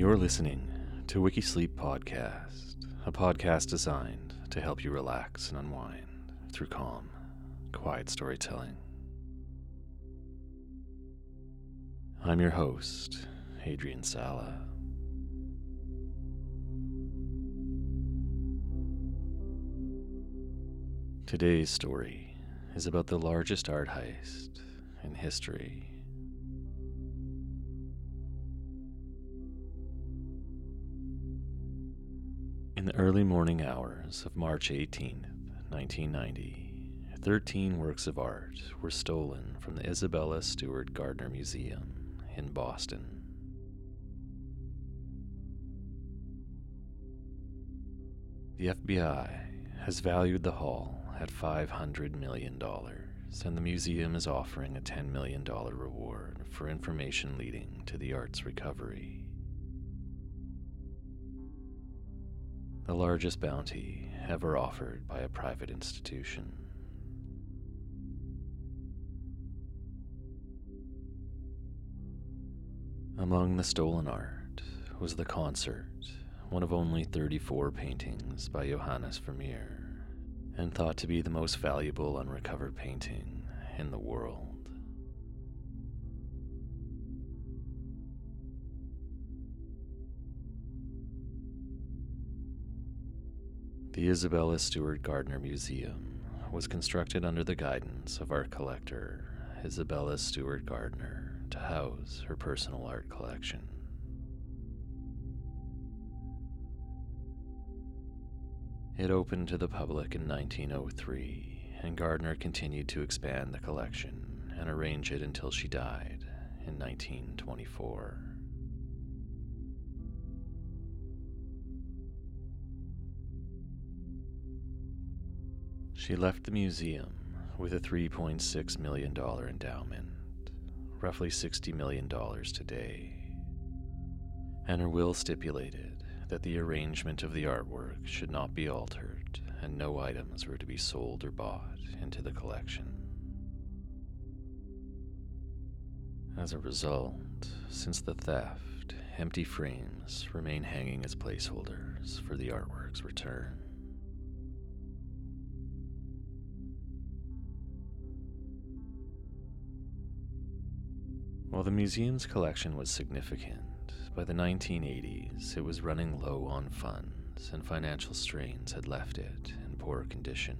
You're listening to Wikisleep Podcast, a podcast designed to help you relax and unwind through calm, quiet storytelling. I'm your host, Adrian Sala. Today's story is about the largest art heist in history. In the early morning hours of March 18th, 1990, 13 works of art were stolen from the Isabella Stewart Gardner Museum in Boston. The FBI has valued the haul at $500 million, and the museum is offering a $10 million reward for information leading to the art's recovery. The largest bounty ever offered by a private institution. Among the stolen art was the concert, one of only 34 paintings by Johannes Vermeer, and thought to be the most valuable unrecovered painting in the world. The Isabella Stewart Gardner Museum was constructed under the guidance of art collector Isabella Stewart Gardner to house her personal art collection. It opened to the public in 1903, and Gardner continued to expand the collection and arrange it until she died in 1924. She left the museum with a $3.6 million endowment, roughly $60 million today, and her will stipulated that the arrangement of the artwork should not be altered and no items were to be sold or bought into the collection. As a result, since the theft, empty frames remain hanging as placeholders for the artwork's return. While the museum's collection was significant, by the 1980s it was running low on funds and financial strains had left it in poor condition.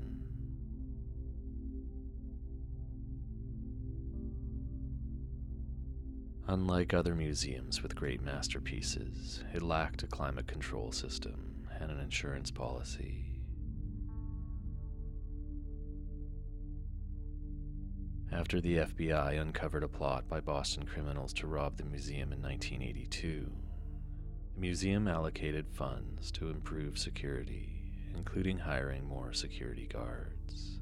Unlike other museums with great masterpieces, it lacked a climate control system and an insurance policy. After the FBI uncovered a plot by Boston criminals to rob the museum in 1982, the museum allocated funds to improve security, including hiring more security guards.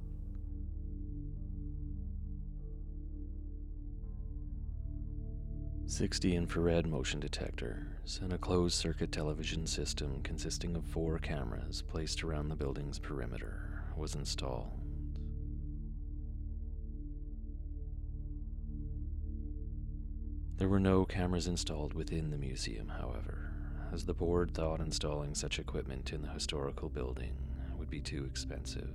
"60 infrared motion detectors and a closed-circuit television system consisting of 4 cameras placed around the building's perimeter was installed. There were no cameras installed within the museum, however, as the board thought installing such equipment in the historical building would be too expensive.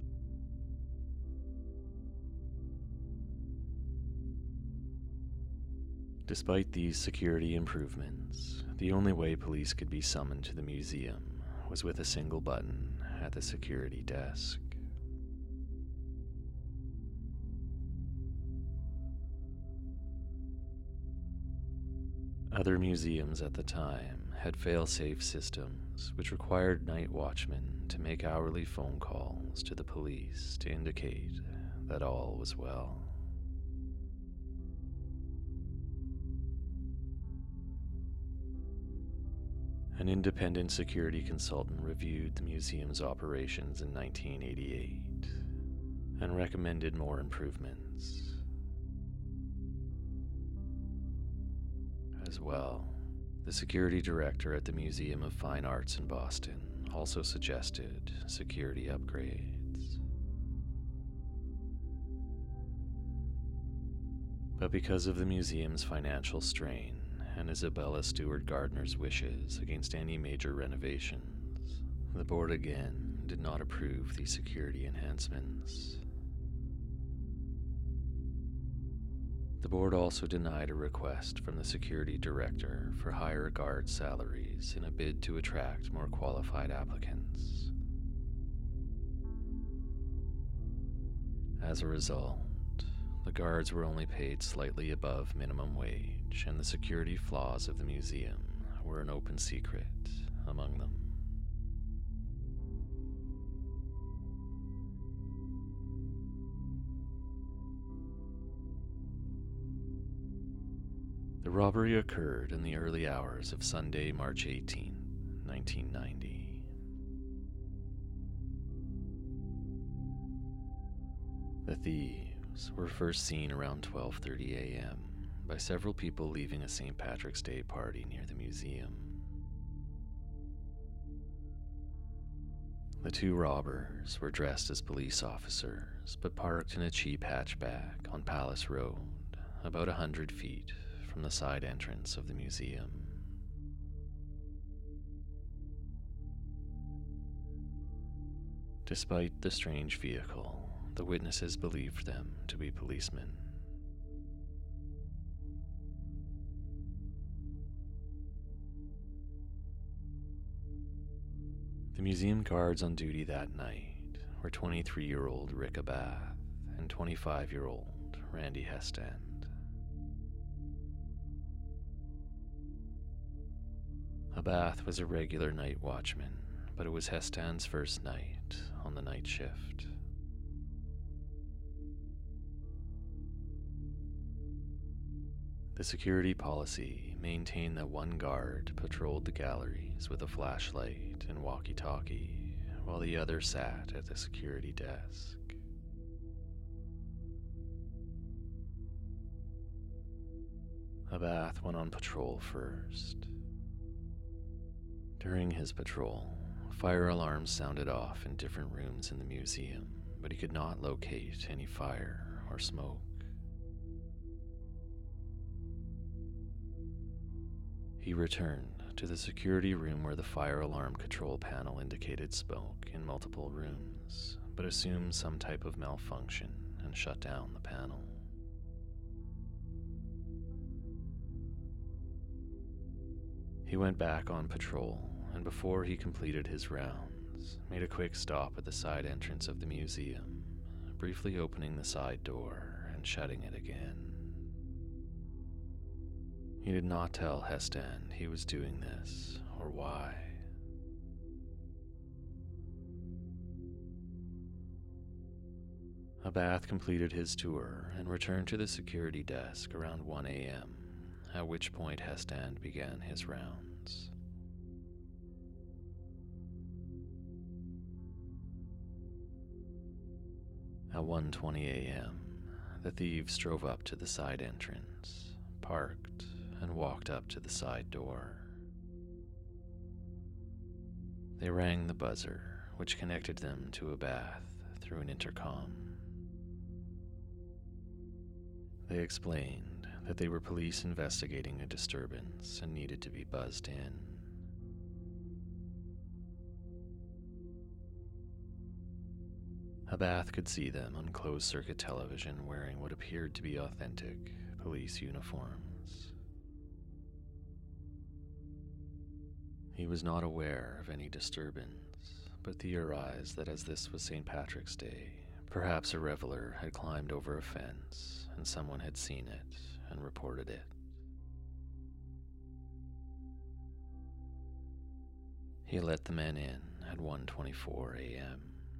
Despite these security improvements, the only way police could be summoned to the museum was with a single button at the security desk. Other museums at the time had fail-safe systems which required night watchmen to make hourly phone calls to the police to indicate that all was well. An independent security consultant reviewed the museum's operations in 1988 and recommended more improvements. As well, the security director at the Museum of Fine Arts in Boston also suggested security upgrades. But because of the museum's financial strain and Isabella Stewart Gardner's wishes against any major renovations, the board again did not approve these security enhancements. The board also denied a request from the security director for higher guard salaries in a bid to attract more qualified applicants. As a result, the guards were only paid slightly above minimum wage, and the security flaws of the museum were an open secret among them. The robbery occurred in the early hours of Sunday, March 18, 1990. The thieves were first seen around 12:30 a.m. by several people leaving a St. Patrick's Day party near the museum. The two robbers were dressed as police officers, but parked in a cheap hatchback on Palace Road, about 100 feet from the side entrance of the museum. Despite the strange vehicle, the witnesses believed them to be policemen. The museum guards on duty that night were 23-year-old Rick Abath and 25-year-old Randy Hestand. Abath was a regular night watchman, but it was Hestand's first night on the night shift. The security policy maintained that one guard patrolled the galleries with a flashlight and walkie-talkie, while the other sat at the security desk. Abath went on patrol first. During his patrol, fire alarms sounded off in different rooms in the museum, but he could not locate any fire or smoke. He returned to the security room where the fire alarm control panel indicated smoke in multiple rooms, but assumed some type of malfunction and shut down the panel. He went back on patrol, and before he completed his rounds, made a quick stop at the side entrance of the museum, briefly opening the side door and shutting it again. He did not tell Hestand he was doing this or why. Abath completed his tour and returned to the security desk around 1 a.m., at which point Hestand began his rounds. At 1:20 a.m., the thieves drove up to the side entrance, parked, and walked up to the side door. They rang the buzzer, which connected them to Abath through an intercom. They explained that they were police investigating a disturbance and needed to be buzzed in. Abath could see them on closed-circuit television wearing what appeared to be authentic police uniforms. He was not aware of any disturbance, but theorized that as this was St. Patrick's Day, perhaps a reveler had climbed over a fence and someone had seen it and reported it. He let the men in at 1:24 a.m.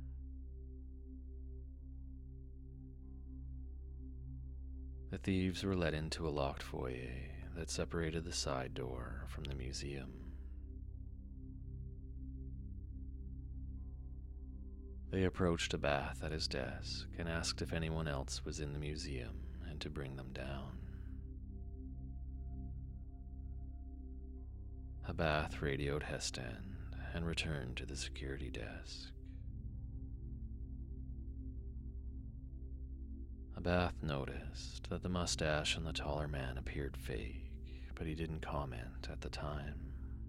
The thieves were led into a locked foyer that separated the side door from the museum. They approached Abath at his desk and asked if anyone else was in the museum and to bring them down. Abath radioed Hestand and returned to the security desk. Abath noticed that the mustache on the taller man appeared fake, but he didn't comment at the time.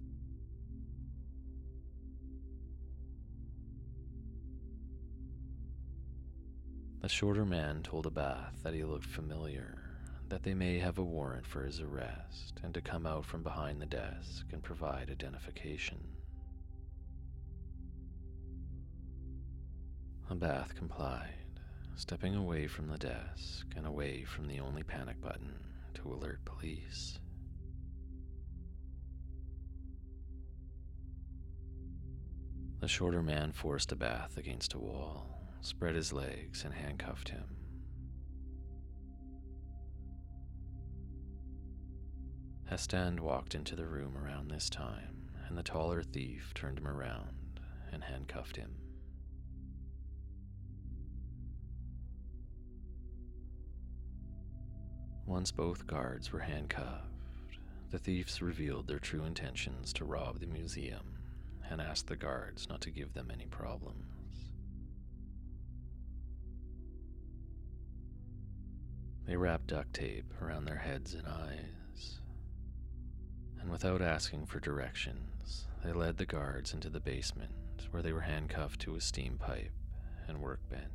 The shorter man told Abath that he looked familiar, that they may have a warrant for his arrest, and to come out from behind the desk and provide identification. Abath complied, stepping away from the desk and away from the only panic button to alert police. The shorter man forced Abath against a wall, spread his legs, and handcuffed him. Hestand walked into the room around this time, and the taller thief turned him around and handcuffed him. Once both guards were handcuffed, the thieves revealed their true intentions to rob the museum and asked the guards not to give them any problems. They wrapped duct tape around their heads and eyes, and without asking for directions, they led the guards into the basement where they were handcuffed to a steam pipe and workbench.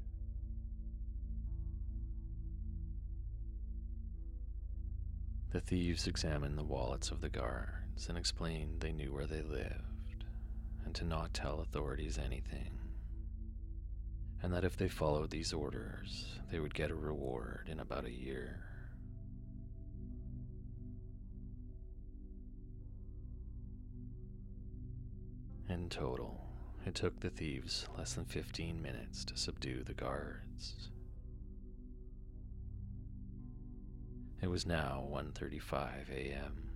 The thieves examined the wallets of the guards and explained they knew where they lived, and to not tell authorities anything, and that if they followed these orders, they would get a reward in about a year. In total, it took the thieves less than 15 minutes to subdue the guards. It was now 1:35 a.m.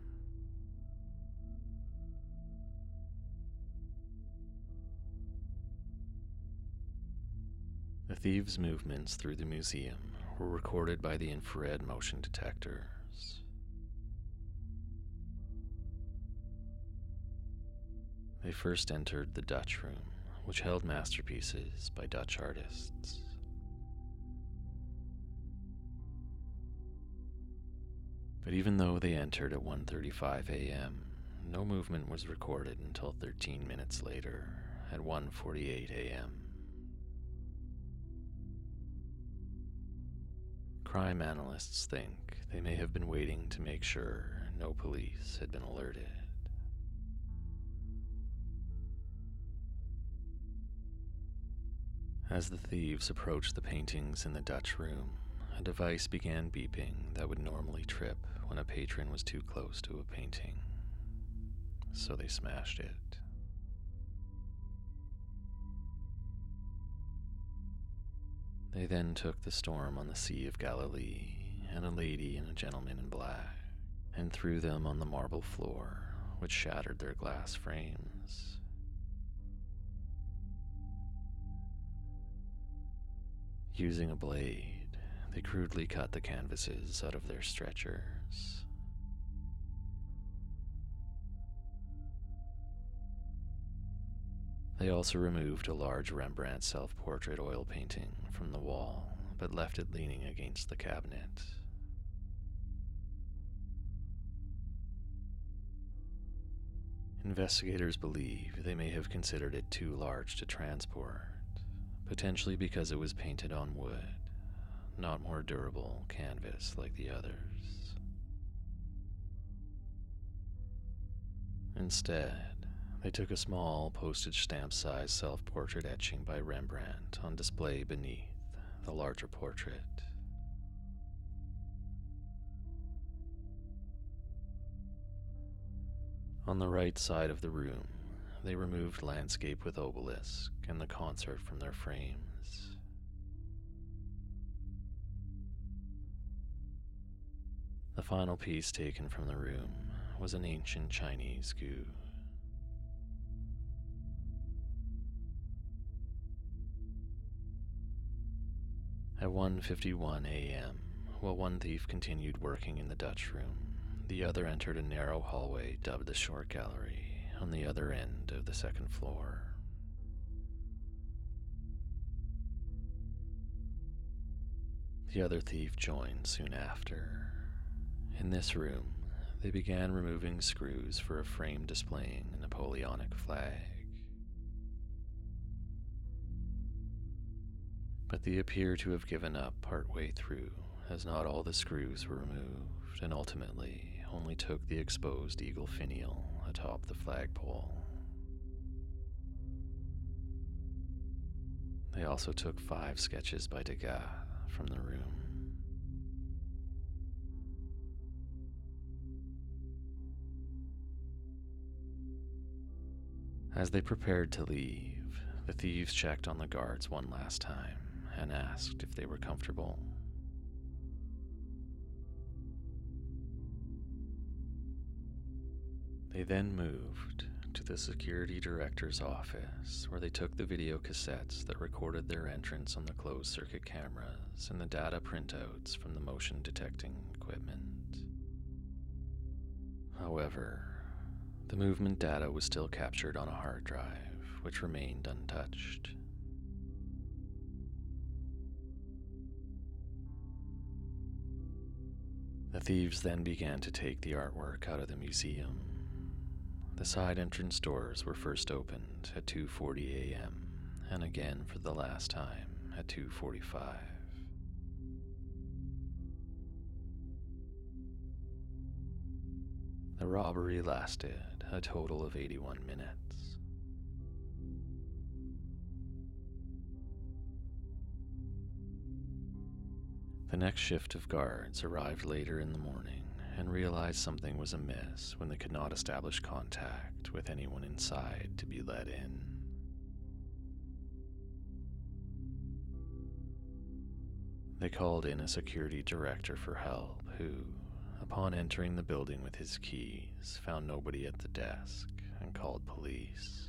The thieves' movements through the museum were recorded by the infrared motion detectors. They first entered the Dutch room, which held masterpieces by Dutch artists. But even though they entered at 1:35 a.m., no movement was recorded until 13 minutes later, at 1:48 a.m. Crime analysts think they may have been waiting to make sure no police had been alerted. As the thieves approached the paintings in the Dutch room, a device began beeping that would normally trip when a patron was too close to a painting, so they smashed it. They then took the storm on the Sea of Galilee and a lady and a gentleman in black and threw them on the marble floor, which shattered their glass frames. Using a blade, they crudely cut the canvases out of their stretchers. They also removed a large Rembrandt self-portrait oil painting from the wall, but left it leaning against the cabinet. Investigators believe they may have considered it too large to transport, potentially because it was painted on wood, not more durable canvas like the others. Instead, they took a small postage stamp-sized self-portrait etching by Rembrandt on display beneath the larger portrait. On the right side of the room, they removed Landscape with Obelisk and the Concert from their frames. The final piece taken from the room was an ancient Chinese gu. At 1:51 a.m., while one thief continued working in the Dutch room, the other entered a narrow hallway dubbed the Short Gallery on the other end of the second floor. The other thief joined soon after. In this room, they began removing screws for a frame displaying a Napoleonic flag. But they appear to have given up partway through, as not all the screws were removed, and ultimately only took the exposed eagle finial atop the flagpole. They also took 5 sketches by Degas from the room. As they prepared to leave, the thieves checked on the guards one last time and asked if they were comfortable. They then moved to the security director's office, where they took the video cassettes that recorded their entrance on the closed-circuit cameras and the data printouts from the motion detecting equipment. However, the movement data was still captured on a hard drive, which remained untouched. The thieves then began to take the artwork out of the museum. The side entrance doors were first opened at 2:40 a.m. and again for the last time at 2:45. The robbery lasted a total of 81 minutes. The next shift of guards arrived later in the morning and realized something was amiss when they could not establish contact with anyone inside to be let in. They called in a security director for help who, upon entering the building with his keys, found nobody at the desk and called police.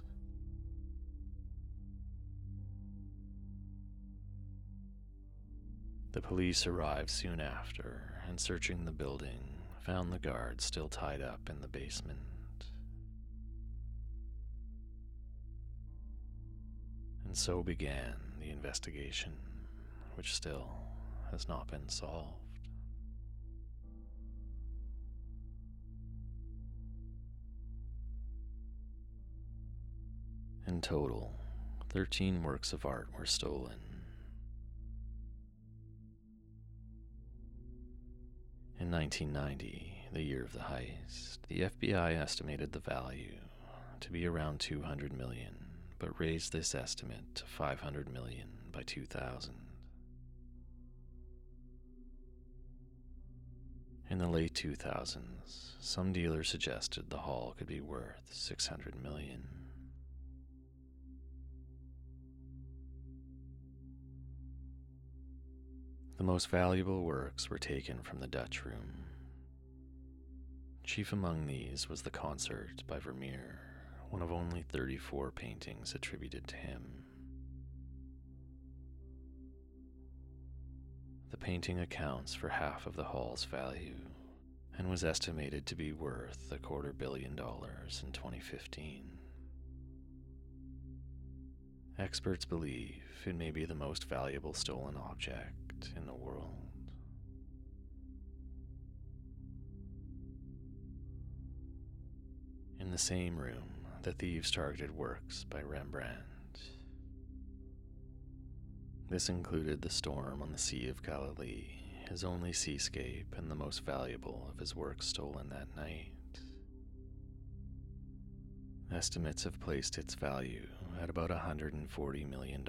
The police arrived soon after and, searching the building, found the guards still tied up in the basement. And so began the investigation, which still has not been solved. In total, 13 works of art were stolen. In 1990, the year of the heist, the FBI estimated the value to be around $200 million, but raised this estimate to $500 million by 2000. In the late 2000s, some dealers suggested the haul could be worth $600 million. The most valuable works were taken from the Dutch Room. Chief among these was the Concert by Vermeer, one of only 34 paintings attributed to him. The painting accounts for half of the haul's value and was estimated to be worth $250 million in 2015. Experts believe it may be the most valuable stolen object in the world. In the same room, the thieves targeted works by Rembrandt. This included The Storm on the Sea of Galilee, his only seascape and the most valuable of his works stolen that night. Estimates have placed its value at about $140 million.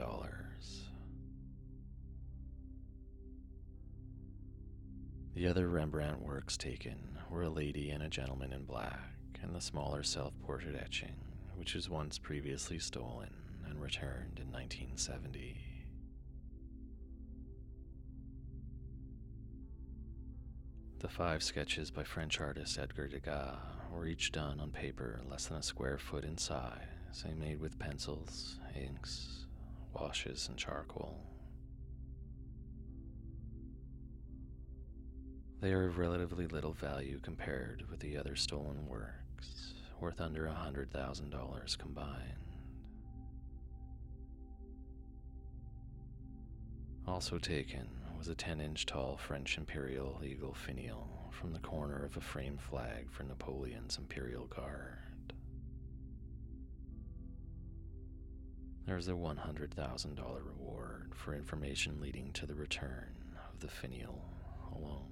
The other Rembrandt works taken were A Lady and a Gentleman in Black and the smaller self-portrait etching, which was once previously stolen and returned in 1970. The 5 sketches by French artist Edgar Degas were each done on paper less than a square foot in size and made with pencils, inks, washes, and charcoal. They are of relatively little value compared with the other stolen works, worth under $100,000 combined. Also taken was a 10-inch tall French imperial eagle finial from the corner of a framed flag for Napoleon's Imperial Guard. There's a $100,000 reward for information leading to the return of the finial alone.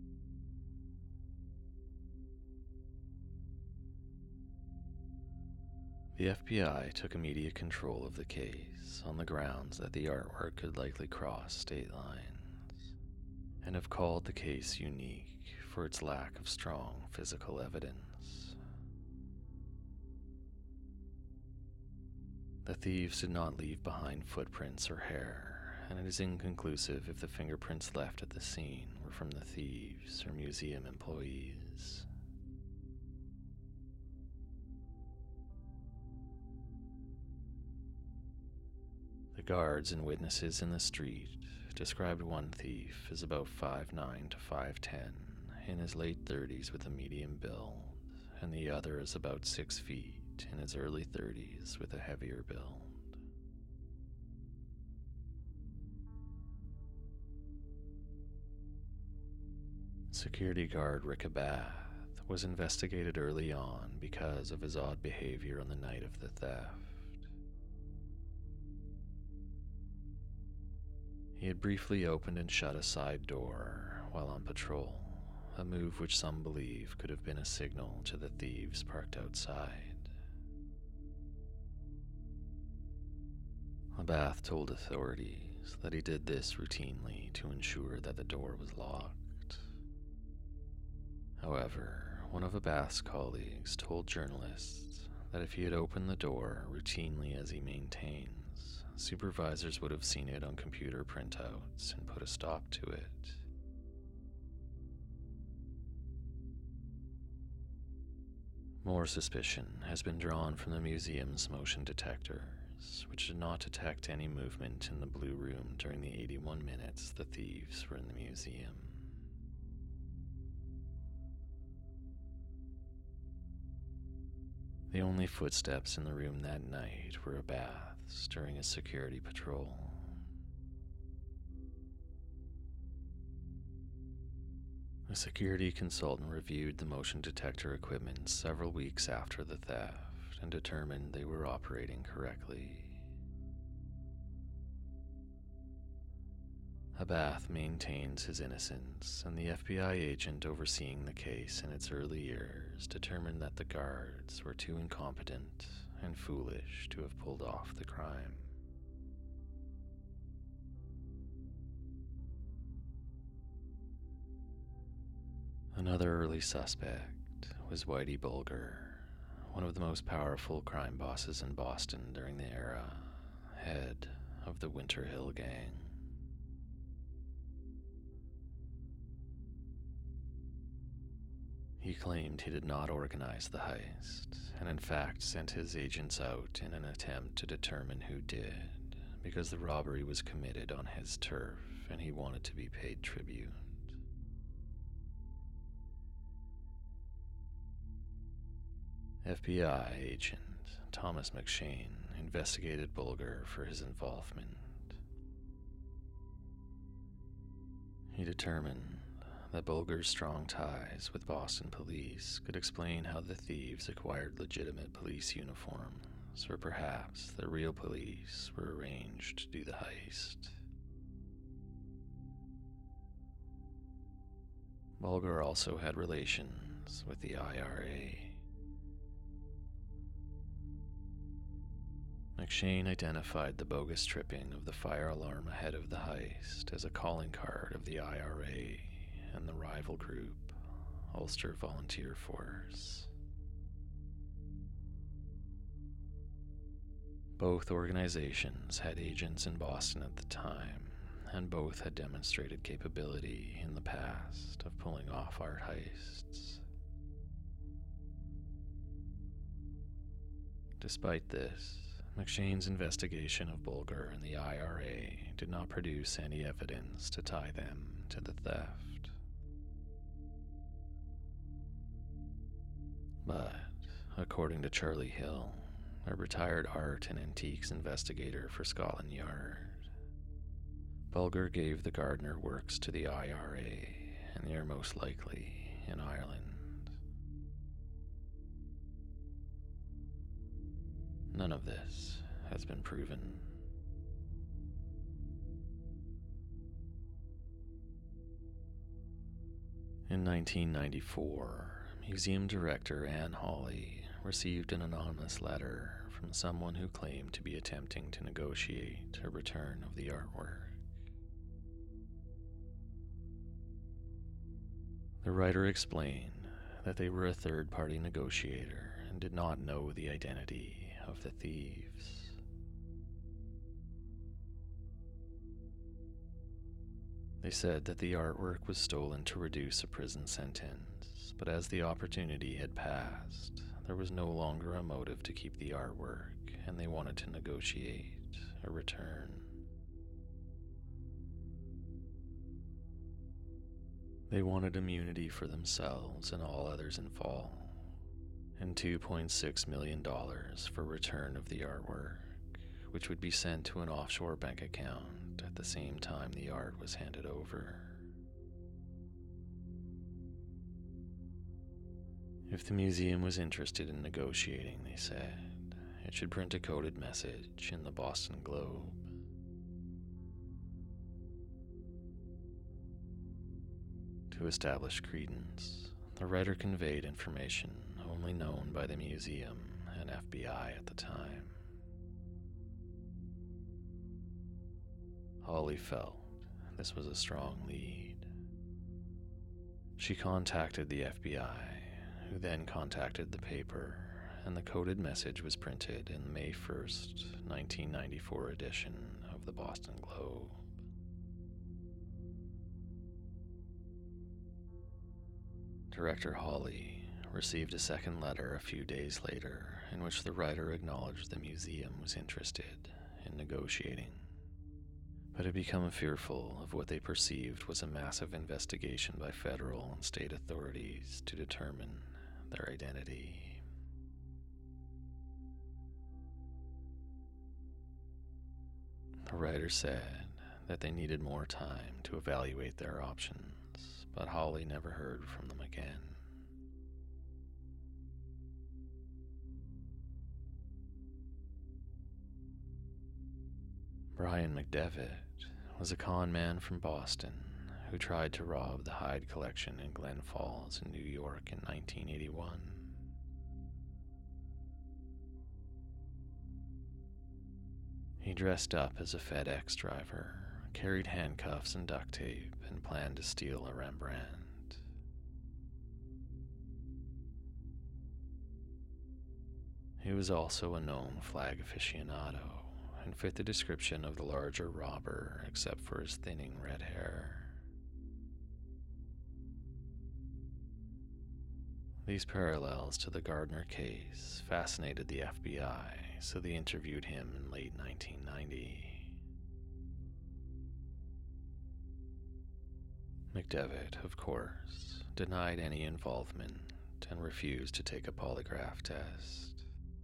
The FBI took immediate control of the case on the grounds that the artwork could likely cross state lines, and have called the case unique for its lack of strong physical evidence. The thieves did not leave behind footprints or hair, and it is inconclusive if the fingerprints left at the scene were from the thieves or museum employees. The guards and witnesses in the street described one thief as about 5'9" to 5'10", in his late 30s with a medium build, and the other as about 6 feet in his early 30s with a heavier build. Security guard Rick Abath was investigated early on because of his odd behavior on the night of the theft. He had briefly opened and shut a side door while on patrol, a move which some believe could have been a signal to the thieves parked outside. Abath told authorities that he did this routinely to ensure that the door was locked. However, one of Abath's colleagues told journalists that if he had opened the door routinely as he maintains, supervisors would have seen it on computer printouts and put a stop to it. More suspicion has been drawn from the museum's motion detectors, which did not detect any movement in the Blue Room during the 81 minutes the thieves were in the museum. The only footsteps in the room that night were Abath's during his security patrol. A security consultant reviewed the motion detector equipment several weeks after the theft and determined they were operating correctly. Abath maintains his innocence, and the FBI agent overseeing the case in its early years determined that the guards were too incompetent and foolish to have pulled off the crime. Another early suspect was Whitey Bulger, one of the most powerful crime bosses in Boston during the era, head of the Winter Hill Gang. He claimed he did not organize the heist, and in fact sent his agents out in an attempt to determine who did, because the robbery was committed on his turf and he wanted to be paid tribute. FBI agent Thomas McShane investigated Bulger for his involvement. He determined that Bulger's strong ties with Boston police could explain how the thieves acquired legitimate police uniforms, or perhaps the real police were arranged to do the heist. Bulger also had relations with the IRA. McShane identified the bogus tripping of the fire alarm ahead of the heist as a calling card of the IRA and the rival group, Ulster Volunteer Force. Both organizations had agents in Boston at the time, and both had demonstrated capability in the past of pulling off art heists. Despite this, McShane's investigation of Bulger and the IRA did not produce any evidence to tie them to the theft. But, according to Charlie Hill, a retired art and antiques investigator for Scotland Yard, Bulger gave the Gardner works to the IRA, and they are most likely in Ireland. None of this has been proven. In 1994, museum director Anne Hawley received an anonymous letter from someone who claimed to be attempting to negotiate a return of the artwork. The writer explained that they were a third-party negotiator and did not know the identity of the thieves. They said that the artwork was stolen to reduce a prison sentence, but as the opportunity had passed, there was no longer a motive to keep the artwork, and they wanted to negotiate a return. They wanted immunity for themselves and all others involved, and $2.6 million for return of the artwork, which would be sent to an offshore bank account at the same time the art was handed over. If the museum was interested in negotiating, they said, it should print a coded message in the Boston Globe. To establish credence, the writer conveyed information only known by the museum and FBI at the time. Hawley felt this was a strong lead. She contacted the FBI, who then contacted the paper, and the coded message was printed in the May 1st, 1994 edition of the Boston Globe. Director Hawley received a second letter a few days later in which the writer acknowledged the museum was interested in negotiating, but had become fearful of what they perceived was a massive investigation by federal and state authorities to determine their identity. The writer said that they needed more time to evaluate their options, but Hawley never heard from them again. Brian McDevitt was a con man from Boston who tried to rob the Hyde Collection in Glen Falls in New York in 1981. He dressed up as a FedEx driver, carried handcuffs and duct tape, and planned to steal a Rembrandt. He was also a known flag aficionado and fit the description of the larger robber except for his thinning red hair. These parallels to the Gardner case fascinated the FBI, so they interviewed him in late 1990. McDevitt, of course, denied any involvement and refused to take a polygraph test.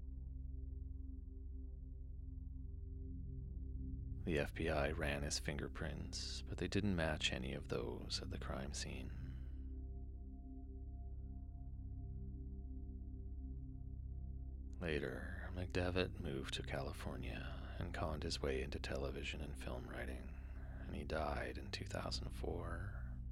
The FBI ran his fingerprints, but they didn't match any of those at the crime scene. Later, McDevitt moved to California and conned his way into television and film writing, and he died in 2004.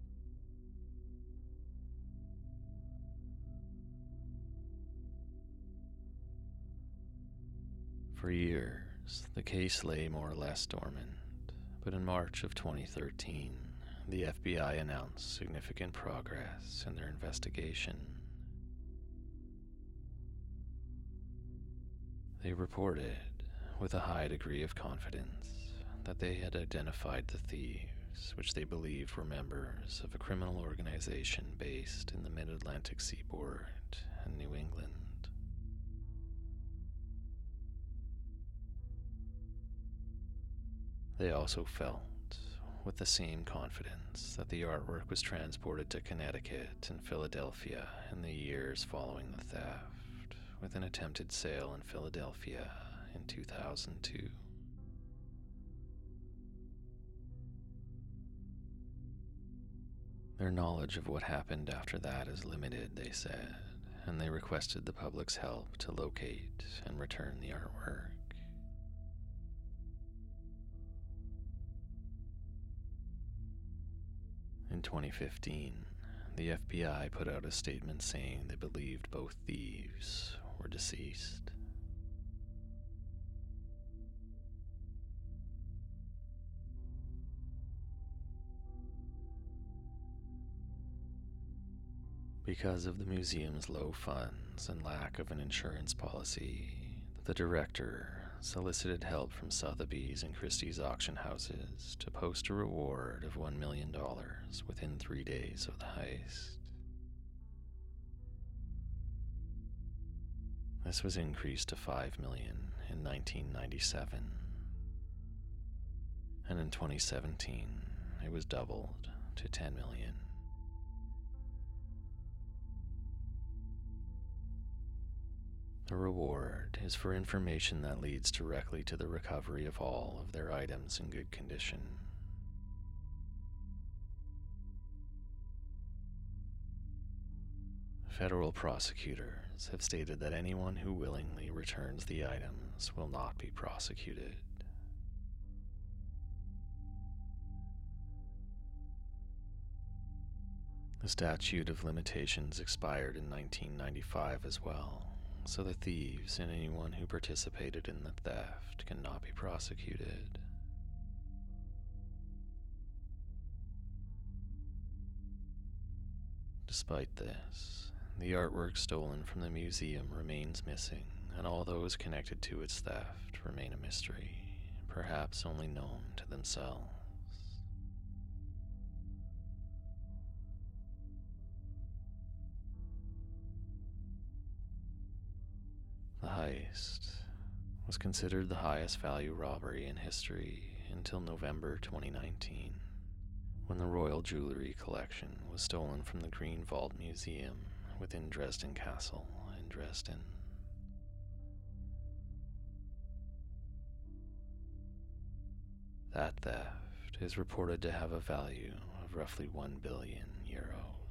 For years, the case lay more or less dormant, but in March of 2013, the FBI announced significant progress in their investigation. They reported, with a high degree of confidence, that they had identified the thieves, which they believed were members of a criminal organization based in the mid-Atlantic seaboard and New England. They also felt, with the same confidence, that the artwork was transported to Connecticut and Philadelphia in the years following the theft, with an attempted sale in Philadelphia in 2002. Their knowledge of what happened after that is limited, they said, and they requested the public's help to locate and return the artwork. In 2015, the FBI put out a statement saying they believed both thieves were deceased. Because of the museum's low funds and lack of an insurance policy, the director solicited help from Sotheby's and Christie's auction houses to post a reward of $1 million within 3 days of the heist. This was increased to $5 million in 1997, and in 2017 it was doubled to $10 million. The reward is for information that leads directly to the recovery of all of their items in good condition. Federal prosecutors have stated that anyone who willingly returns the items will not be prosecuted. The statute of limitations expired in 1995 as well, so the thieves and anyone who participated in the theft cannot be prosecuted. Despite this, the artwork stolen from the museum remains missing, and all those connected to its theft remain a mystery, perhaps only known to themselves. The heist was considered the highest value robbery in history until November 2019, when the royal jewelry collection was stolen from the Green Vault Museum within Dresden Castle in Dresden. That theft is reported to have a value of roughly €1 billion.